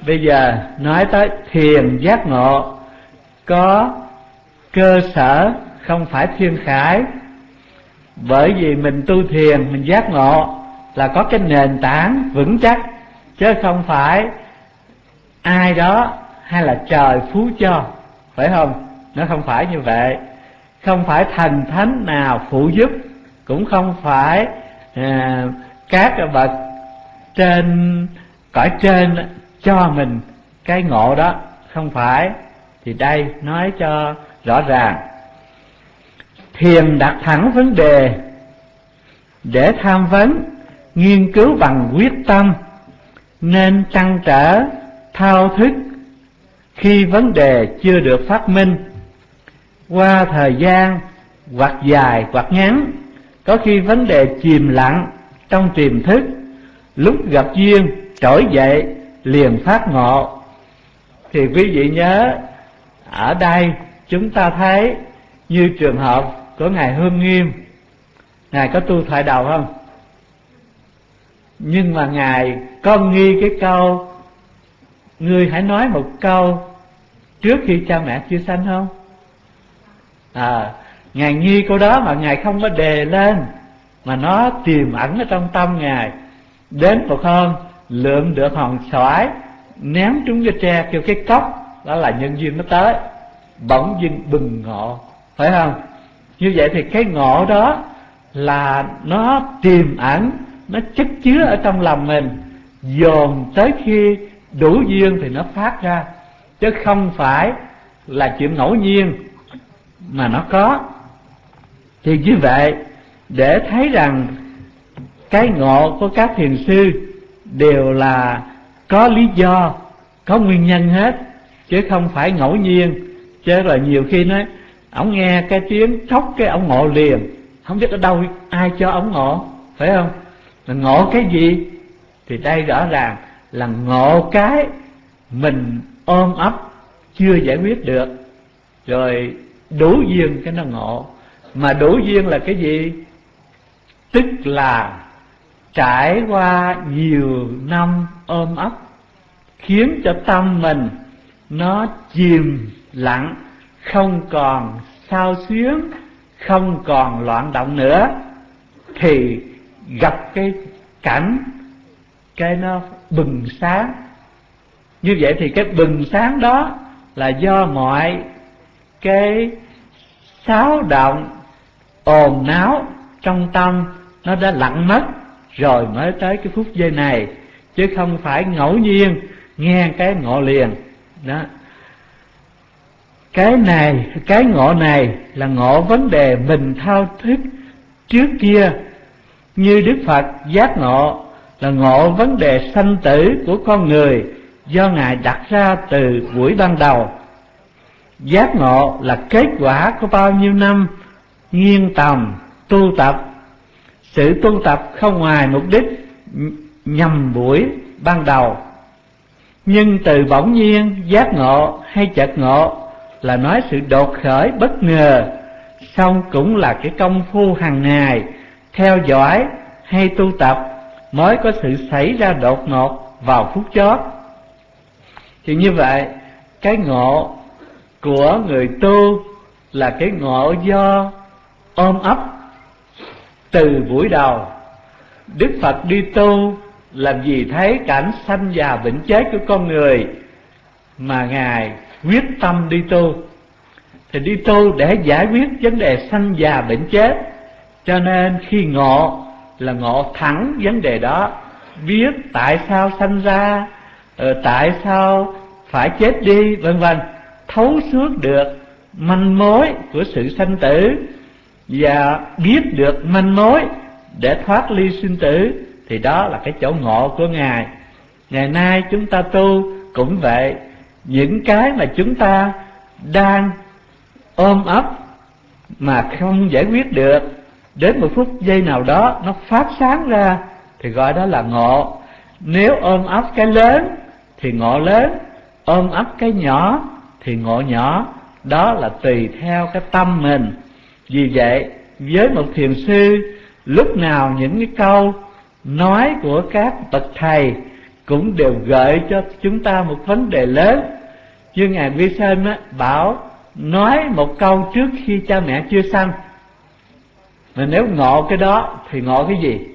Bây giờ nói tới thiền giác ngộ, có cơ sở không phải thiên khải. Bởi vì mình tu thiền, mình giác ngộ là có cái nền tảng vững chắc, chứ không phải ai đó hay là trời phú cho, phải không? Nó không phải như vậy. Không phải thần thánh nào phụ giúp, cũng không phải các bậc trên cõi trên cho mình cái ngộ đó, không phải. Thì đây nói cho rõ ràng. Thiền đặt thẳng vấn đề để tham vấn, nghiên cứu bằng quyết tâm, nên trăn trở thao thức khi vấn đề chưa được phát minh. Qua thời gian hoặc dài hoặc ngắn, có khi vấn đề chìm lặng trong tiềm thức, lúc gặp duyên trỗi dậy liền phát ngộ. Thì quý vị nhớ, ở đây chúng ta thấy như trường hợp của Ngài Hương Nghiêm. Ngài có tu thoại đầu không? Nhưng mà Ngài có nghi cái câu ngươi hãy nói một câu trước khi cha mẹ chưa sanh không? Ngài nghi câu đó mà Ngài không có đề lên, mà nó tiềm ẩn ở trong tâm Ngài. Đến một hôm lượm được hòn xoài, ném trúng cái tre, kêu cái cốc, đó là nhân duyên nó tới, bỗng dưng bừng ngộ, phải không? Như vậy thì cái ngộ đó là nó tiềm ẩn, nó chất chứa ở trong lòng mình, dồn tới khi đủ duyên thì nó phát ra, chứ không phải là chuyện ngẫu nhiên mà nó có. Thì như vậy, để thấy rằng cái ngộ của các thiền sư đều là có lý do, có nguyên nhân hết, chứ không phải ngẫu nhiên. Chứ là nhiều khi nói ổng nghe cái tiếng thốc cái ổng ngộ liền, không biết ở đâu ai cho ổng ngộ, phải không? Là ngộ cái gì? Thì đây rõ ràng là ngộ cái mình ôm ấp chưa giải quyết được, rồi đủ duyên cái nó ngộ. Mà đủ duyên là cái gì? Tức là trải qua nhiều năm ôm ấp, khiến cho tâm mình nó chìm lặng, không còn xao xuyến, không còn loạn động nữa, thì gặp cái cảnh cái nó bừng sáng. Như vậy thì cái bừng sáng đó là do mọi cái xáo động ồn náo trong tâm nó đã lặng mất, rồi mới tới cái phút giây này, chứ không phải ngẫu nhiên nghe cái ngộ liền đó. Cái ngộ này là ngộ vấn đề mình thao thức trước kia. Như Đức Phật giác ngộ là ngộ vấn đề sanh tử của con người, do Ngài đặt ra từ buổi ban đầu. Giác ngộ là kết quả của bao nhiêu năm nghiêng tầm tu tập. Sự tu tập không ngoài mục đích nhằm buổi ban đầu. Nhưng từ bỗng nhiên giác ngộ hay chợt ngộ là nói sự đột khởi bất ngờ, song cũng là cái công phu hàng ngày theo dõi hay tu tập mới có sự xảy ra đột ngột vào phút chót. Thì như vậy, cái ngộ của người tu là cái ngộ do ôm ấp từ buổi đầu. Đức Phật đi tu làm gì thấy cảnh sanh già bệnh chết của con người mà Ngài quyết tâm đi tu. Thì đi tu để giải quyết vấn đề sanh già bệnh chết, cho nên khi ngộ là ngộ thẳng vấn đề đó, biết tại sao sanh ra, tại sao phải chết đi, vân vân, thấu suốt được manh mối của sự sanh tử và biết được manh mối để thoát ly sinh tử. Thì đó là cái chỗ ngộ của Ngài. Ngày nay chúng ta tu cũng vậy. Những cái mà chúng ta đang ôm ấp mà không giải quyết được, đến một phút giây nào đó nó phát sáng ra thì gọi đó là ngộ. Nếu ôm ấp cái lớn thì ngộ lớn, ôm ấp cái nhỏ thì ngộ nhỏ. Đó là tùy theo cái tâm mình. Vì vậy với một thiền sư, lúc nào những cái câu nói của các bậc thầy, cũng đều gợi cho chúng ta một vấn đề lớn. Như Ngài Vi Sơn bảo nói một câu trước khi cha mẹ chưa sanh, mà nếu ngộ cái đó thì ngộ cái gì?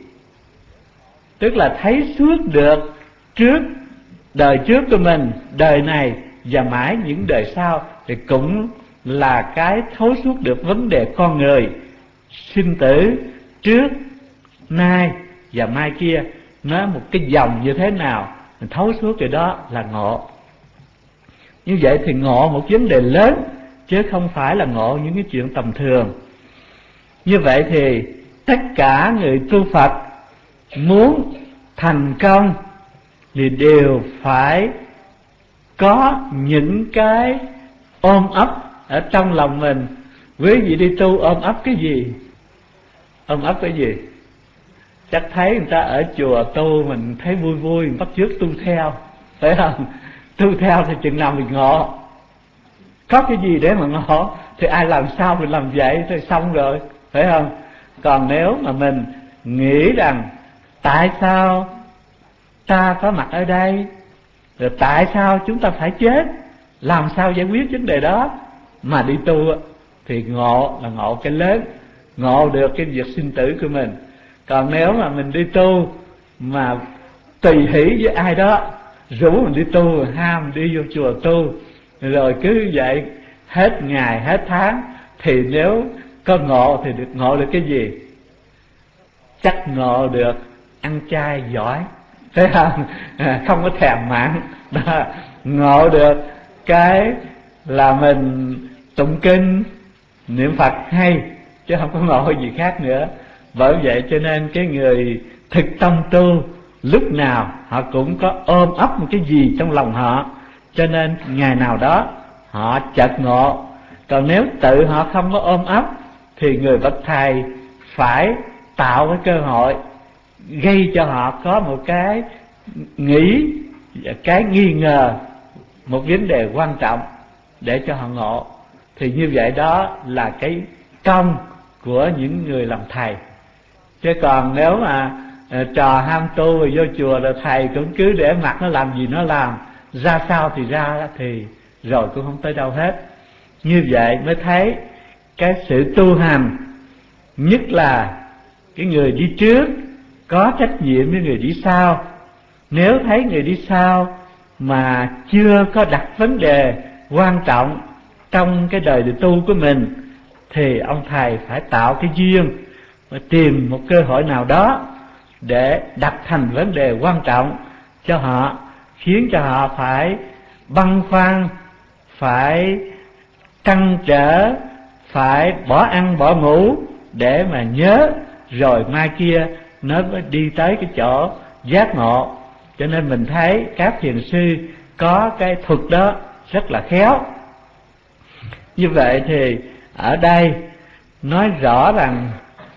Tức là thấy suốt được trước đời trước của mình, đời này và mãi những đời sau, thì cũng là cái thấu suốt được vấn đề con người sinh tử trước, nay và mai kia, nó một cái dòng như thế nào, mình thấu suốt cái đó là ngộ. Như vậy thì ngộ một vấn đề lớn, chứ không phải là ngộ những cái chuyện tầm thường. Như vậy thì tất cả người tu Phật muốn thành công thì đều phải có những cái ôm ấp ở trong lòng mình. Quý vị đi tu ôm ấp cái gì? Ôm ấp cái gì? Chắc thấy người ta ở chùa tu mình thấy vui vui, mình bắt chước tu theo, phải không? Tu theo thì chừng nào mình ngộ. Có cái gì để mà ngộ thì ai làm sao mình làm vậy thì xong rồi, phải không? Còn nếu mà mình nghĩ rằng tại sao ta có mặt ở đây, rồi tại sao chúng ta phải chết, làm sao giải quyết vấn đề đó, mà đi tu thì ngộ là ngộ cái lớn, ngộ được cái việc sinh tử của mình. Còn nếu mà mình đi tu mà tùy hỷ với ai đó rủ mình đi tu, ham đi vô chùa tu, rồi cứ vậy hết ngày hết tháng, thì nếu có ngộ thì ngộ được cái gì? Chắc ngộ được ăn chay giỏi, thấy không? Không có thèm mặn đó. Ngộ được cái là mình tụng kinh niệm Phật hay, chứ không có ngộ gì khác nữa. Bởi vậy cho nên cái người thực tâm tu lúc nào họ cũng có ôm ấp một cái gì trong lòng họ, cho nên ngày nào đó họ chợt ngộ. Còn nếu tự họ không có ôm ấp thì người bậc thầy phải tạo cái cơ hội gây cho họ có một cái nghĩ, cái nghi ngờ một vấn đề quan trọng để cho họ ngộ. Thì như vậy đó là cái công của những người làm thầy. Chứ còn nếu mà trò ham tu rồi vô chùa rồi thầy cũng cứ để mặc nó làm gì nó làm, ra sao thì ra, thì rồi cũng không tới đâu hết. Như vậy mới thấy cái sự tu hành, nhất là cái người đi trước có trách nhiệm với người đi sau. Nếu thấy người đi sau mà chưa có đặt vấn đề quan trọng trong cái đời tu của mình, thì ông thầy phải tạo cái duyên và tìm một cơ hội nào đó để đặt thành vấn đề quan trọng cho họ, khiến cho họ phải băn khoăn, phải trăn trở, phải bỏ ăn bỏ ngủ để mà nhớ, rồi mai kia nó mới đi tới cái chỗ giác ngộ. Cho nên mình thấy các thiền sư có cái thuật đó rất là khéo. Như vậy thì ở đây nói rõ rằng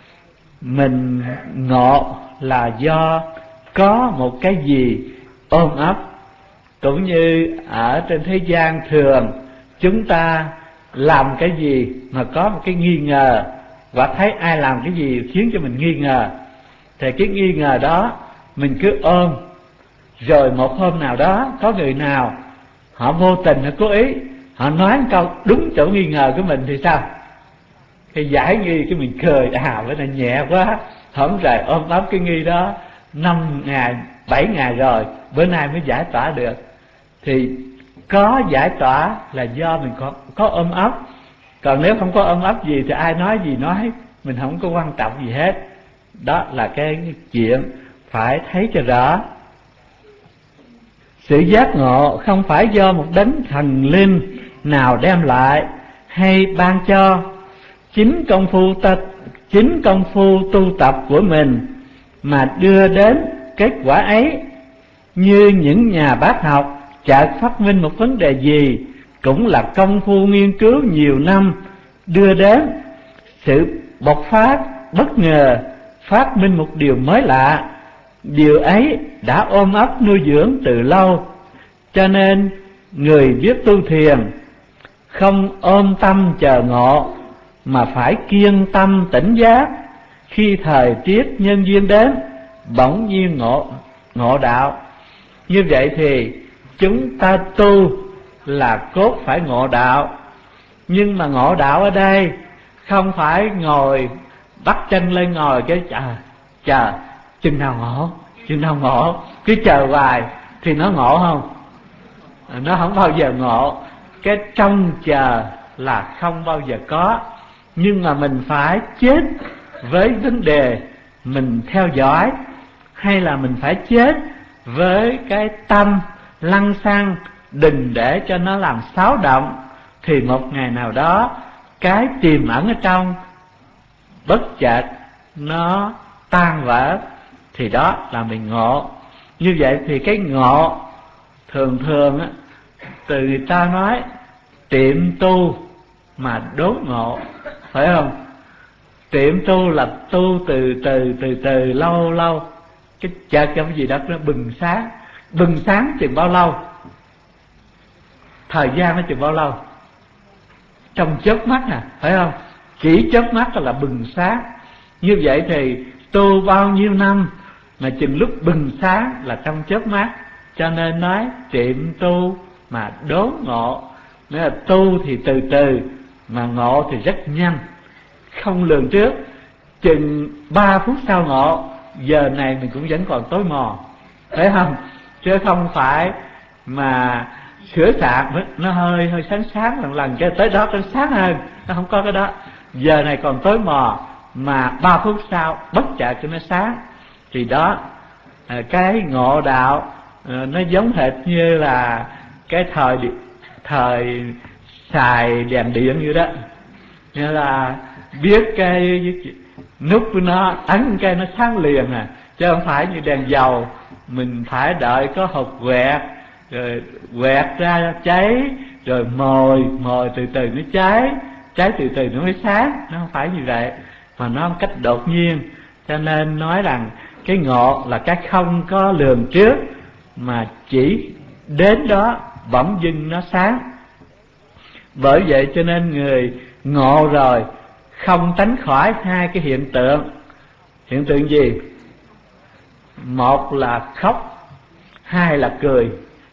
mình ngộ là do có một cái gì ôm ấp. Cũng như ở trên thế gian thường chúng ta làm cái gì mà có một cái nghi ngờ, hoặc thấy ai làm cái gì khiến cho mình nghi ngờ, thì cái nghi ngờ đó mình cứ ôm. Rồi một hôm nào đó có người nào họ vô tình, họ cố ý, họ nói một câu đúng chỗ nghi ngờ của mình thì sao? Cái giải nghi, cái mình cười, bữa nay nhẹ quá, hổng rời ôm ấp cái nghi đó 5 ngày 7 ngày rồi, bữa nay mới giải tỏa được. Thì có giải tỏa là do mình có ôm ấp. Còn nếu không có ôm ấp gì thì ai nói gì nói, mình không có quan trọng gì hết. Đó là cái chuyện phải thấy cho rõ. Sự giác ngộ không phải do một đấng thần linh nào đem lại hay ban cho. Chính công phu tu tập của mình mà đưa đến kết quả ấy. Như những nhà bác học chợt phát minh một vấn đề gì, cũng là công phu nghiên cứu nhiều năm đưa đến sự bộc phát bất ngờ, phát minh một điều mới lạ. Điều ấy đã ôm ấp nuôi dưỡng từ lâu. Cho nên người biết tu thiền không ôm tâm chờ ngộ, mà phải kiên tâm tỉnh giác. Khi thời tiết nhân duyên đến, bỗng nhiên ngộ đạo. Như vậy thì chúng ta tu là cốt phải ngộ đạo. Nhưng mà ngộ đạo ở đây không phải ngồi bắt chân lên ngồi cái chờ chừng nào ngộ, cứ chờ hoài thì nó ngộ không? Nó không bao giờ ngộ. Cái trông chờ là không bao giờ có. Nhưng mà mình phải chết với vấn đề mình theo dõi, hay là mình phải chết với cái tâm lăng xăng, đừng để cho nó làm xáo động, thì một ngày nào đó cái tiềm ẩn ở trong bất chợt nó tan vỡ, thì đó là mình ngộ. Như vậy thì cái ngộ thường thường á, từ người ta nói tiệm tu mà đốn ngộ, phải không? Tiệm tu là tu từ lâu lâu, cái chợt cái gì đó nó bừng sáng chừng bao lâu? Thời gian nó chừng bao lâu? Trong chớp mắt phải không? Chỉ chớp mắt là bừng sáng. Như vậy thì tu bao nhiêu năm mà chừng lúc bừng sáng là trong chớp mắt. Cho nên nói tiệm tu mà đốn ngộ. Nghĩa là tu thì từ từ, mà ngộ thì rất nhanh, không lường trước. Chừng 3 phút sau ngộ, giờ này mình cũng vẫn còn tối mò, phải không? Chứ không phải mà sửa sạc nó hơi sáng sáng lần cái tới đó nó sáng hơn, nó không có cái đó. Giờ này còn tối mò, mà 3 phút sau bất chợt cho nó sáng. Thì đó, cái ngộ đạo nó giống hệt như là cái thời xài đèn điện như đó. Nghĩa là biết cái nút của nó ấn cái nó sáng liền chứ không phải như đèn dầu mình phải đợi có hộp quẹt, rồi quẹt ra cháy, rồi mồi từ từ nó cháy từ từ nó mới sáng. Nó không phải như vậy, mà nó một cách đột nhiên. Cho nên nói rằng cái ngộ là cái không có lường trước, mà chỉ đến đó bỗng dưng nó sáng. Bởi vậy cho nên người ngộ rồi không tránh khỏi hai cái hiện tượng. Hiện tượng gì? Một là khóc, hai là cười.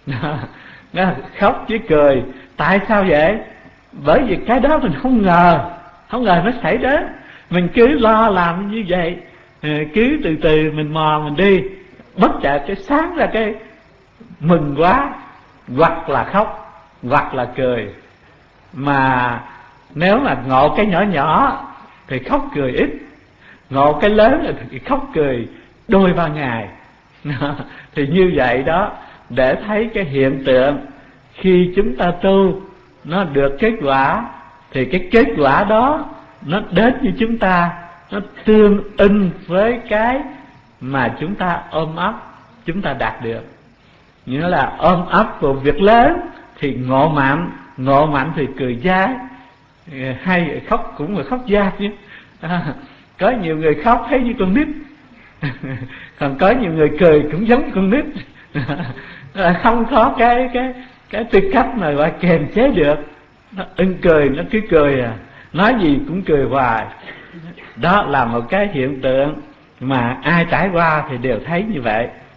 Khóc với cười. Tại sao vậy? Bởi vì cái đó mình không ngờ nó xảy đến. Mình cứ lo làm như vậy, cứ từ từ mình mò mình đi, bất chợt cái sáng ra cái mừng quá, hoặc là khóc hoặc là cười. Mà nếu mà ngộ cái nhỏ nhỏ thì khóc cười ít, ngộ cái lớn thì khóc cười đôi ba ngày. Thì như vậy đó, để thấy cái hiện tượng khi chúng ta tu nó được kết quả, thì cái kết quả đó nó đến như chúng ta, nó tương ưng với cái mà chúng ta ôm ấp, chúng ta đạt được. Nghĩa là ôm ấp vào việc lớn thì ngộ mạnh thì cười dai, hay khóc cũng là khóc dai chứ. Có nhiều người khóc thấy như con nít, còn có nhiều người cười cũng giống con nít. Không có cái tư cách mà gọi kềm chế được. Nó ưng cười nó cứ cười nói gì cũng cười hoài. Đó là một cái hiện tượng mà ai trải qua thì đều thấy như vậy.